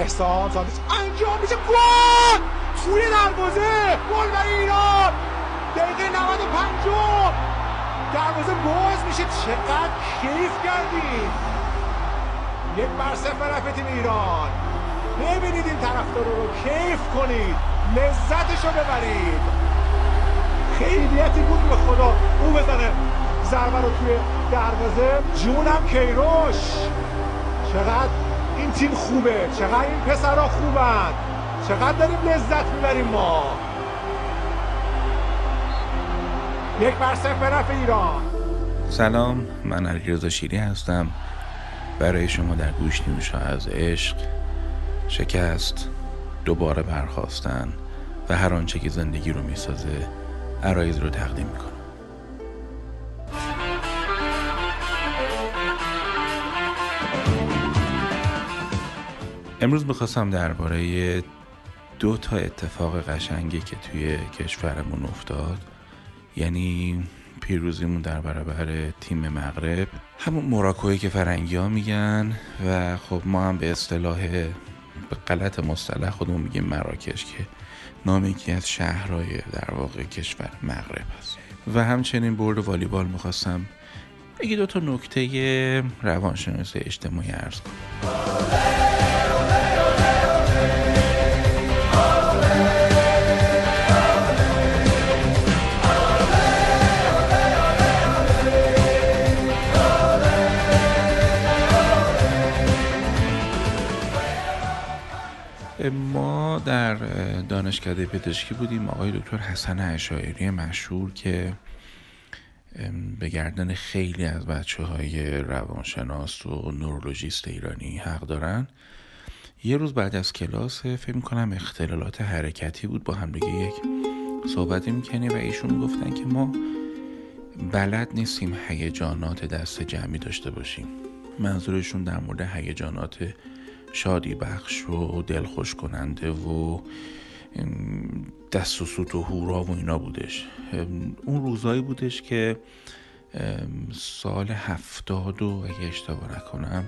احسان سادش انجام میشه، گل توی دروازه، گل برای ایران. دقیقه 95 دروازه باز میشه. چقدر کیف کردیم. 1-0 برای تیم ایران. ببینید این طرفدارا رو، کیف کنید، لذتشو ببرید. خیلیتی بود به خدا او بزنه ضربه رو توی دروازه. جونم کیروش، چقدر این تیم خوبه، چقدر این پسرها خوبن، چقدر داریم لذت میبریم ما. 1-0 برای ایران. سلام، من علیرضا شیری هستم. برای شما در گوش نیمشا از عشق، شکست، دوباره برخاستن و هر آنچه که زندگی رو میسازه عرایض رو تقدیم میکنم. امروز میخواستم درباره 2 اتفاق قشنگی که توی کشورمون افتاد، یعنی پیروزیمون در برابر تیم مغرب، همون موراکویی که فرنگی ها میگن و خب ما هم به اصطلاح به غلط مصطلح خودمون میگیم مراکش، که نام یکی از شهرهای در واقع کشور مغرب هست. و همچنین برد والیبال. میخواستم 2 نکته روانشناسی اجتماعی عرض کنم. ما در دانشکده پزشکی بودیم. آقای دکتر حسن عشایری مشهور که به گردن خیلی از بچه‌های روانشناس و نورولوژیست ایرانی حق دارن. یه روز بعد از کلاس، فکر می‌کنم اختلالات حرکتی بود، با هم دیگه یک صحبتی می‌کنیم و ایشون گفتن که ما بلد نیستیم هیجانات دست جمعی داشته باشیم. منظورشون در مورد هیجانات شادی بخش و دلخوش کننده و دست و سوت و هورا و اینا بودش. اون روزایی بودش که سال 70 و اگه اشتباه نکنم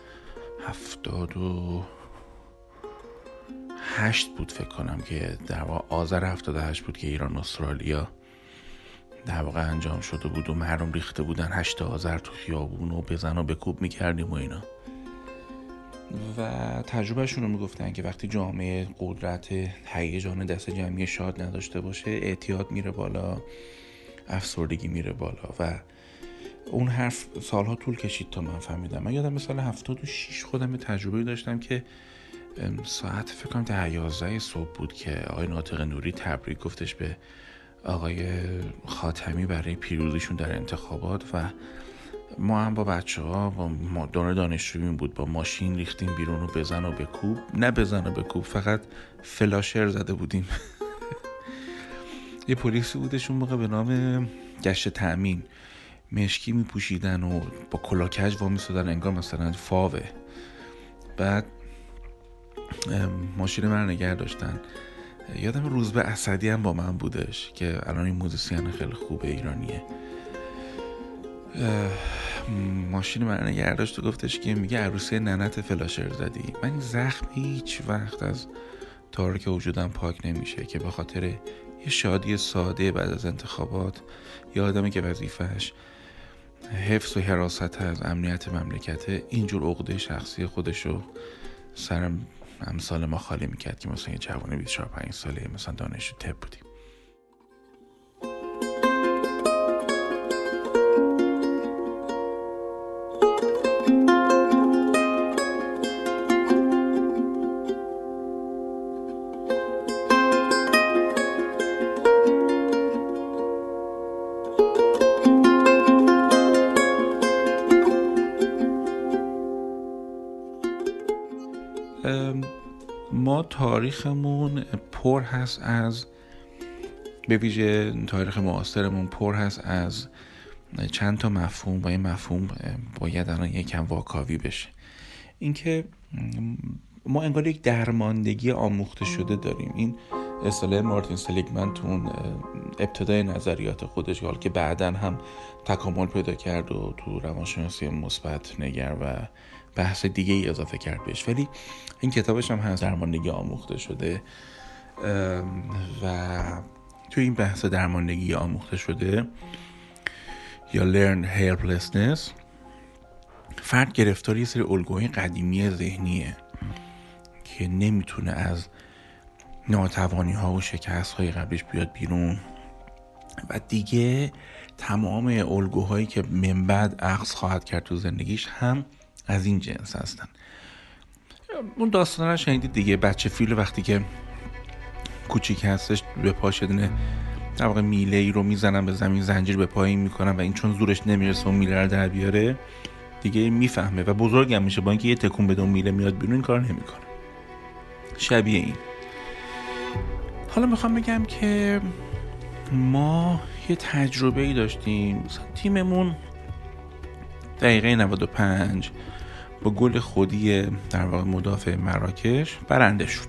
78 بود فکر کنم، که در واقع آذر 78 بود که ایران استرالیا در واقع انجام شده بود و مردم ریخته بودن 8 آذر تو خیابون و بزن و بکوب میکردیم و اینا. و تجربهشون رو میگفتن که وقتی جامعه قدرت هیجان دست جمعی شاد نداشته باشه، اعتیاد میره بالا، افسردگی میره بالا. و اون حرف سالها طول کشید تا من فهمیدم. من یادم سال 76 خودم یه تجربه داشتم که ساعت فکر کنم 10-11 صبح بود که آقای ناطق نوری تبریک گفتش به آقای خاتمی برای پیروزیشون در انتخابات. و ما هم با بچه‌ها، با دانه دانشجوییم بود، با ماشین ریختیم بیرون و بزن و بکوب، نه بزن و بکوب، فقط فلاشر زده بودیم. یه پلیسی بودش اون موقع به نام گشت تأمین، مشکی میپوشیدن و با کلاکج وا میسادن انگار مثلا فاوه. بعد ماشین من نگه داشتن. یادم روزبه اسدی هم با من بودش که الان این موزیسین خیلی خوبه ایرانیه. ماشین من نگه داشت و گفتش که میگه عروسی ننت فلاشر زدی. من این زخم هیچ وقت از تارک وجودم پاک نمیشه که به خاطر یه شادی ساده بعد از انتخابات، یه آدمی که وظیفه‌اش حفظ و حراست از امنیت مملکته، اینجور عقده شخصی خودشو سرم امثال ما خالی میکرد که مثلا یه جوان 24-25 ساله مثلا دانشجو طب بودیم. ما تاریخمون پر هست از، به ویژه تاریخ معاصرمون پر هست از چند تا مفهوم و این مفهوم باید الان یکم واکاوی بشه. اینکه ما انگار یک درماندگی آموخته شده داریم. این اصطلاح مارتین سلیگمن تو اون ابتدای نظریات خودش که بعداً هم تکامل پیدا کرد و تو روانشناسی مثبت نگر و بحث دیگه ای اضافه کرد بهش، ولی این کتابش هم هست، درماندگی آموخته شده. و تو این بحث درماندگی آموخته شده یا learned helplessness، فرد گرفتار یه سری الگوهای قدیمی ذهنیه که نمیتونه از ناتوانی ها و شکست های قبلش بیاد بیرون و دیگه تمام الگوهایی که من بعد اخذ خواهد کرد تو زندگیش هم از این جنس هستن. اون داستان رو شنیدید دیگه، بچه فیل وقتی که کوچیک هستش به پاش دونه در واقع میله ای رو میزنن به زمین، زنجیر به پای میکنن و این چون زورش نمیرسه اون میله رو در بیاره دیگه میفهمه و بزرگم میشه، با اینکه یه تکون بده اون میله میاد بیرون این کار نمیکنه. شبیه این. حالا میخوام بگم که ما یه تجربه ای داشتیم، مثلا تیممون دقیقه 95 با گل خودی در واقع مدافع مراکش برنده شد.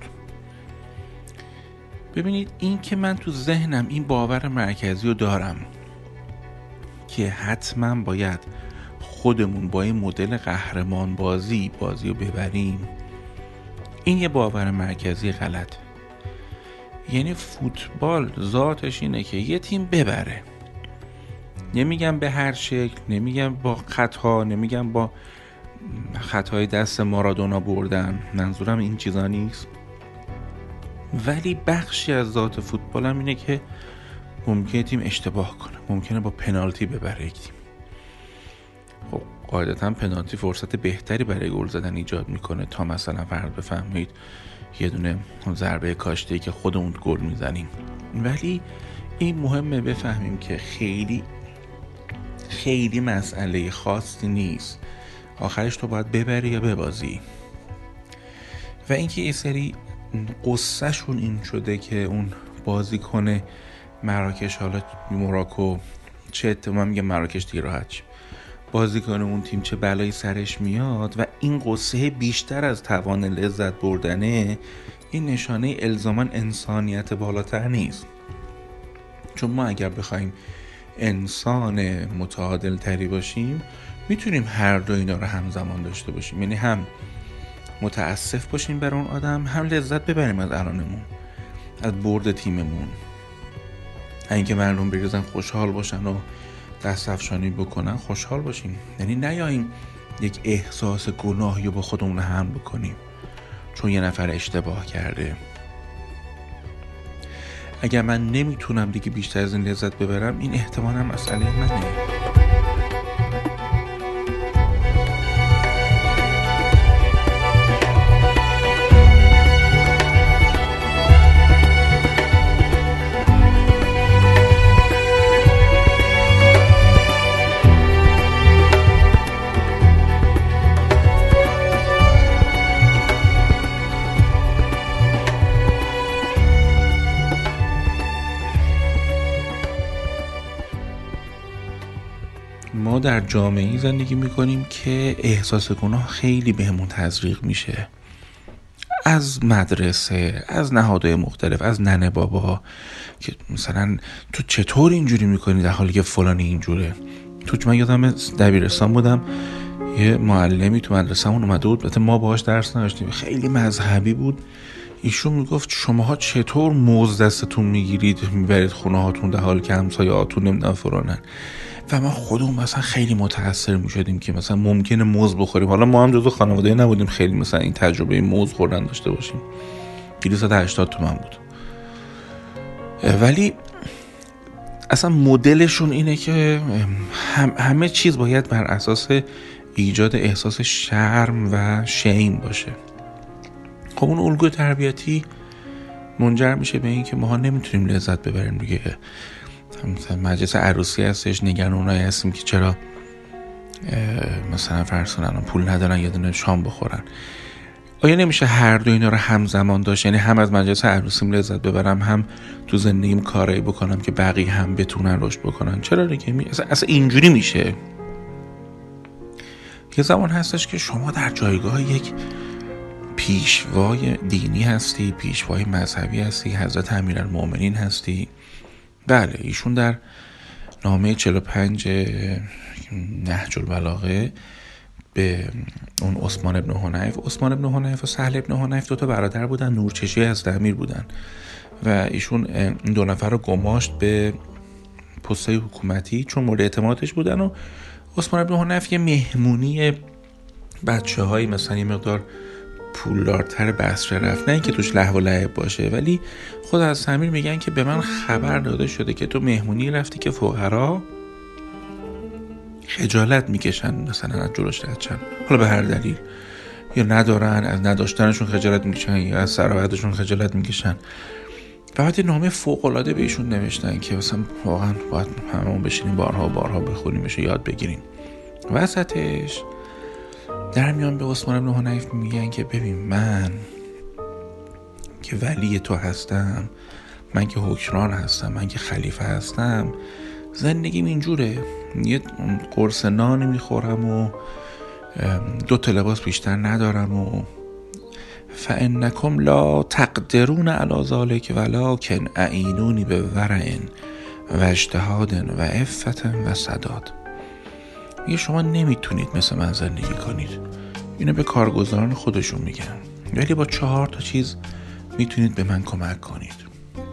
ببینید این که من تو ذهنم این باور مرکزی رو دارم که حتما باید خودمون با این مدل قهرمان بازی رو ببریم، این یه باور مرکزی غلط. یعنی فوتبال ذاتش اینه که یه تیم ببره، نمیگم به هر شکل، نمیگم با خطا، نمیگم با خطای دست مارادونا بردن، منظورم این چیزا نیست، ولی بخشی از ذات فوتبال هم اینه که ممکنه تیم اشتباه کنه، ممکنه با پنالتی ببره یک تیم. خب قاعدتا پنالتی فرصت بهتری برای گل زدن ایجاد میکنه تا مثلا فرض بفرمایید یه دونه ضربه کاشته‌ای که خودمون گل میزنیم، ولی این مهمه بفهمیم که خیلی مسئله خاصی نیست، آخرش تو باید ببری یا ببازی. و اینکه یه سری قصه شون این شده که اون بازیکن مراکش، حالا موراکو چه من میگم مراکش دیگه راحت چی، بازیکن اون تیم چه بلایی سرش میاد و این قصه بیشتر از توان لذت بردنه، این نشانه الزاما انسانیت بالاتر نیست. چون ما اگر بخوایم انسان متعادل تری باشیم میتونیم هر دو اینا رو همزمان داشته باشیم، یعنی هم متاسف باشیم بر اون آدم، هم لذت ببریم از الانمون، از برد تیممون. اینکه مردم بریزن خوشحال باشن و دست افشانی بکنن خوشحال باشیم، یعنی نیاییم یک احساس گناهی رو با خودمون هم بکنیم چون یه نفر اشتباه کرده. اگر من نمیتونم دیگه بیشتر از این لذت ببرم، این احتمالاً مسئله منه. ما در جامعه‌ای زندگی میکنیم که احساس گناه خیلی بهمون تزریق میشه، از مدرسه، از نهادهای مختلف، از ننه بابا، که مثلا تو چطور اینجوری میکنی در حالی که فلانی اینجوره. من یادم دبیرستان بودم، یه معلمی تو مدرسه‌مون اومده بود، البته ما باهاش درس نداشتیم، خیلی مذهبی بود. ایشون میگفت شماها چطور موز دستتون میگیرید میبرید خونه هاتون در حالی که همسایه‌هاتون نمیدونم فلانن. و ما خودمون مثلا خیلی متاثر میشدیم که مثلا ممکنه موز بخوریم. حالا ما هم جزو خانواده نبودیم خیلی مثلا این تجربه موز خوردن داشته باشیم، 280 تومن بود، ولی اصلا مدلشون اینه که همه چیز باید بر اساس ایجاد احساس شرم و شیم باشه. خب اون الگوی تربیتی منجر میشه به این که ماها نمیتونیم لذت ببریم دیگه. مثلا مجلس عروسی هستش، نگرانایی هستیم که چرا مثلا فرض کنن پول ندارن یه دونه شام بخورن. آیا نمیشه هر دو اینا رو همزمان داشت؟ یعنی هم از مجلس عروسیم لذت ببرم، هم تو زندگیم کاری بکنم که بقیه هم بتونن رشد بکنن؟ چرا دیگه اصلا اینجوری میشه. یه زمان هستش که شما در جایگاه یک پیشوای دینی هستی، پیشوای مذهبی هستی، حضرت امیرالمؤمنین هستی. بله، ایشون در نامه 45 نهج البلاغه به اون عثمان بن حنیف و سهل بن حنیف 2 برادر بودن، نورچشی از امیر بودن و ایشون این 2 نفر رو گماشت به پست‌های حکومتی چون مورد اعتمادش بودن و عثمان بن حنیف یه مهمونی بچه‌های مثلا یه مقدار پولدارتر بصره رفت، نه اینکه توش لهو و لعب باشه، ولی خود از امیر میگن که به من خبر داده شده که تو مهمونی رفتی که فقرا خجالت میکشن مثلا از جلوش رد شن، حالا به هر دلیل، یا ندارن از نداشتنشون خجالت میکشن یا از سراحتشون خجالت میکشن. و بعد نامه فوق‌العاده بهشون نوشتن که مثلا واقعا باید هممون بشینیم بارها بخونیم بشه یاد بگیریم. وسطش در میان به عثمان بن حنیف میگن که ببین، من که ولی تو هستم، من که حکمران هستم، من که خلیفه هستم، زندگیم اینجوره، یه قرص نانی میخورم و 2 تا لباس بیشتر ندارم و فانکم لا تقدرون علی ذلک ولکن اعینونی به ورع و اجتهاد و عفت و سداد. میگه شما نمیتونید مثل من زندگی کنید، اینو به کارگزاران خودشون میگن، ولی با 4 تا چیز میتونید به من کمک کنید.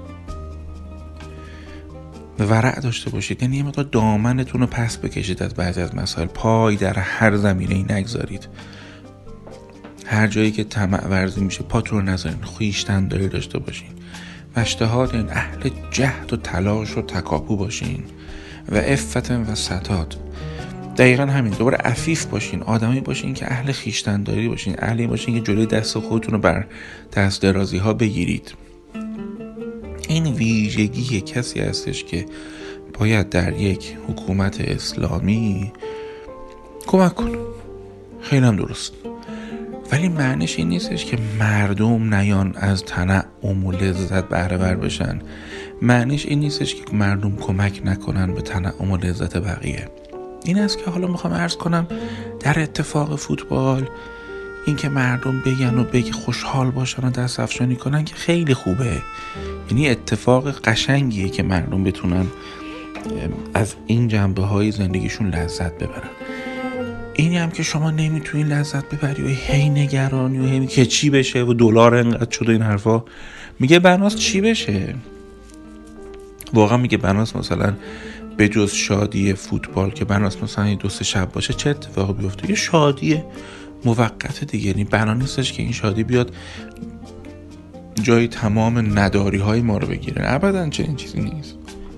به ورع داشته باشید، یعنی یه مقدار دامنتون رو پس بکشید از بعضی از مسائل، پای در هر زمینه‌ای نگذارید، هر جایی که طمع ورزی میشه پاتون رو نذارین، خویشتن داری داشته باشین و اجتهاد، اهل جهد و تلاش و تکاپو باشین و عفت و ستاد. دقیقا همین، دوباره عفیف باشین، آدمی باشین که اهل خویشتن داری باشین، اهلی باشین که جلوی دست خودتون رو بر دست درازی ها بگیرید. این ویژگی کسی هستش که باید در یک حکومت اسلامی کمک کنه. خیلی هم درست، ولی معنیش این نیستش که مردم نیان از تنعم و لذت بهره ور بشن، معنیش این نیستش که مردم کمک نکنن به تنعم و لذت بقیه. این است که حالا میخوام عرض کنم در اتفاق فوتبال این که مردم بگن و خوشحال باشن و دست افشانی کنن که خیلی خوبه، یعنی اتفاق قشنگیه که مردم بتونن از این جنبه های زندگیشون لذت ببرن. اینی هم که شما نمیتونین لذت ببری و هی نگرانی و هی که چی بشه و دلار انقدر شده این حرفا، میگه بناس چی بشه؟ واقعا میگه بناس مثلا به جز شادی فوتبال که بناس مثلا 2-3 شب باشه چه اتفاقی بیفته؟ یه شادی موقت دیگه، یعنی بنا نیستش که این شادی بیاد جای تمام نداری های ما رو بگیره، ابدا چنین چیزی نیست.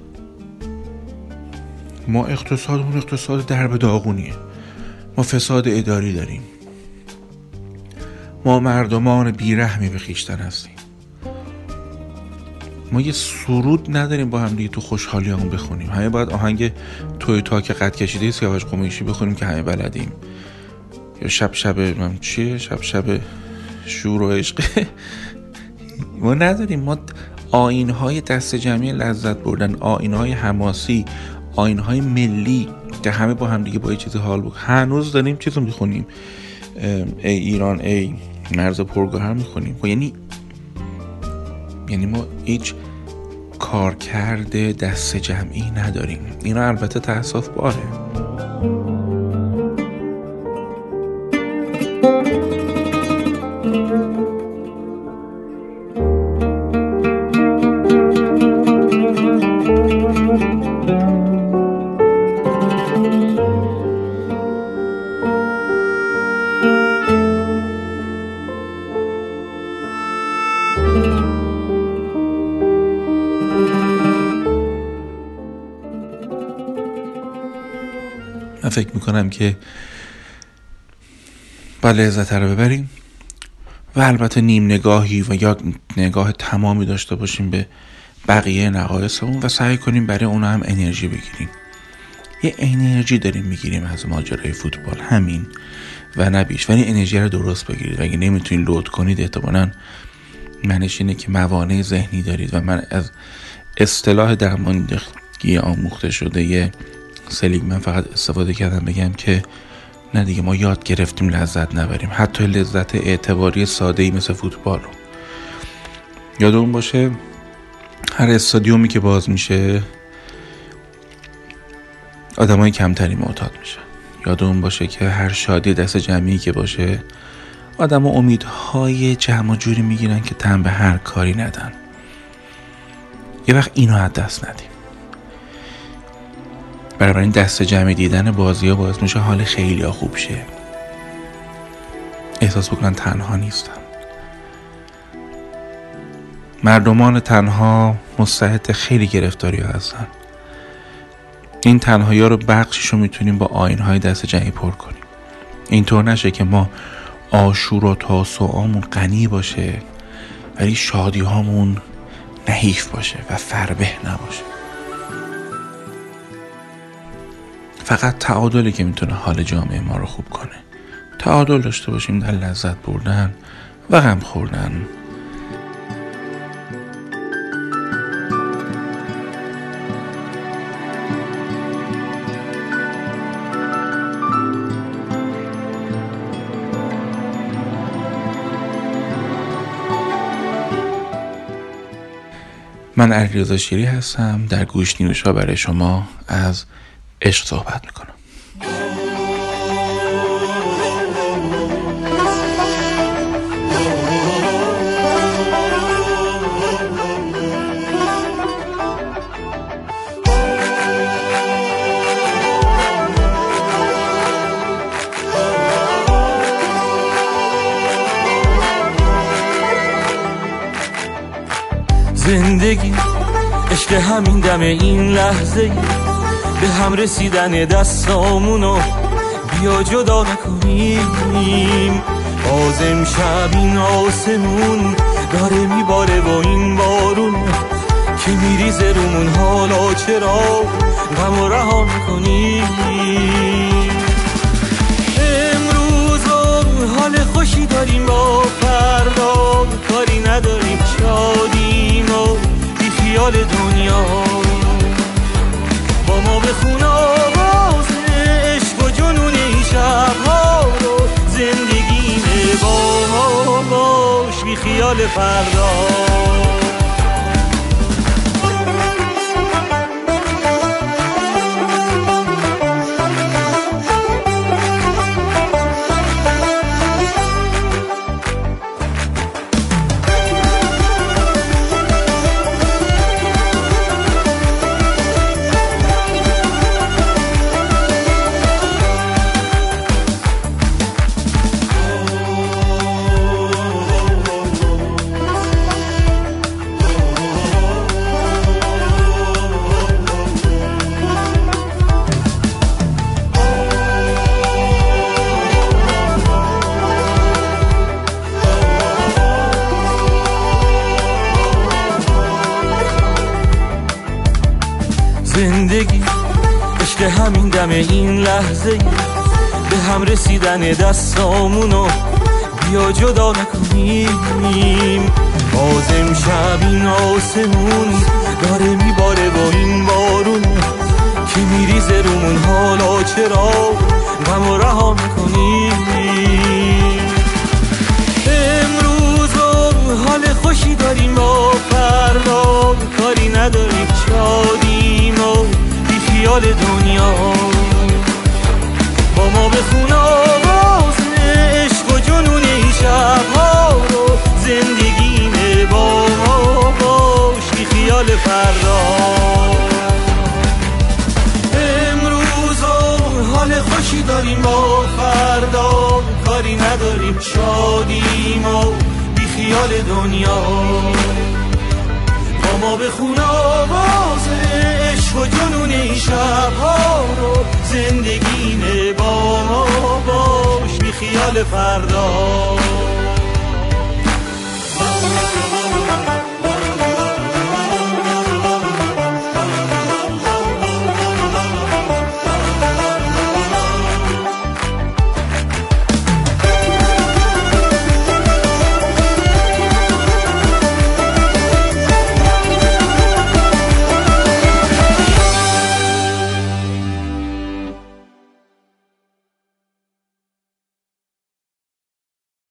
ما اقتصادمون اقتصاد درب داغونیه، ما فساد اداری داریم، ما مردمان بیرحمی به خویشتن هستیم، ما یه سرود نداریم با هم دیگه تو خوشحالی همون بخونیم، همه باید آهنگ توی تا که قد کشیده سیاوش قمیشی بخونیم که همه بلدیم، یا شب چیه شب شور و عشق. ما نداریم، ما آیین‌های دست جمعی لذت بردن، آیین‌های حماسی، آیین‌های ملی که همه با هم دیگه با یه چیزی حال بود، هنوز داریم چیزو میخونیم، ای ایران ای مرز پرگوهر میخونیم. یعنی ما هیچ کارکرد دست جمعی نداریم. اینا البته تأسف باره. من فکر میکنم که باید لذت رو ببریم و البته نیم نگاهی و یا نگاه تمامی داشته باشیم به بقیه نقایصمون و سعی کنیم برای اونا هم انرژی بگیریم. یه انرژی داریم میگیریم از ماجرای فوتبال، همین و نبیش، ولی انرژی رو درست بگیرید و اگه نمیتونید لود کنید احتمالاً معنیش اینه که موانع ذهنی دارید. و من از اصطلاح درماندگی آموخته شده سلیگ من فقط استفاده کردم بگم که نه دیگه، ما یاد گرفتیم لذت نبریم، حتی لذت اعتباری ساده‌ای مثل فوتبال رو. یادمون باشه هر استادیومی که باز میشه آدمای کمتری معتاد میشن. یادمون باشه که هر شادی دست جمعی که باشه آدم امیدهای جمع و جوری میگیرن که تن به هر کاری ندن. یه وقت اینو از دست ندیم. برای این دست جمعی دیدن بازی ها باعث میشه حال خیلی ها خوب شه، احساس بکنن تنها نیستن. مردمان تنها مستحق خیلی گرفتاری ها هستن. این تنهایی ها رو بخششو میتونیم با آیین‌های دست جمعی پر کنیم. اینطور نشه که ما عاشور و تاسوعامون غنی باشه ولی شادی هامون نحیف باشه و فربه نباشه. فقط تعادلی که میتونه حال جامعه ما رو خوب کنه. تعادل داشته باشیم در لذت بردن و غم خوردن. من علیرضا شیری هستم. در گوش نیوشا برای شما از عشق صحبت میکنم. زندگی عشق همین دم این لحظه، به هم رسیدن دستامونو بیا جدا نکنیم. باز امشب این آسمون داره میباره با این بارون که میریزه رومون، حالا چرا غم و رها میکنیم؟ امروز حال خوشی داریم، با فردا کاری نداریم، شادیم و بی خیال دنیا. با ما بخون آواز عشق و جنون این شبها رو، زندگیمه با ما باش بی خیال فردا. زندگی عشق همین دم این لحظه، به هم رسیدن دستامونو بیا جدا نکنیم. باز امشب این آسمون داره میباره با این بارون که میریزه رومون، حالا چرا غم و رها میکنیم؟ امروز حال خوشی داریم، با فردا کاری نداریم، شادیم و بی خیال دنیا. با ما بخون آواز عشق و جنون این شبها رو، زندگیمه با ما باش بی خیال فردا. امروز حال خوشی داریم، با فردا کاری نداریم، شادیم و بی خیال دنیا. با ما بخون آواز عشق و جنون این شبها رو، زندگیمه با ما باش بی خیال فردا.